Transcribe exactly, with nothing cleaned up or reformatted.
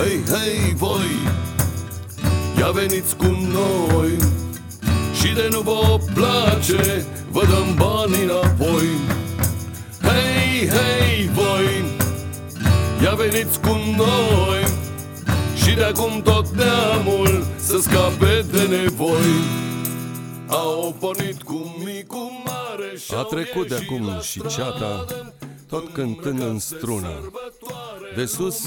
Hei, hei, voi, ia veniți cu noi, și de nu vă place, vă dăm bani înapoi. Hei, hei, voi, ia veniți cu noi, și de acum tot neamul să scape de nevoi. Au pornit cu micul mare și a trecut de acum și ceata, tot cântând în strună. De sus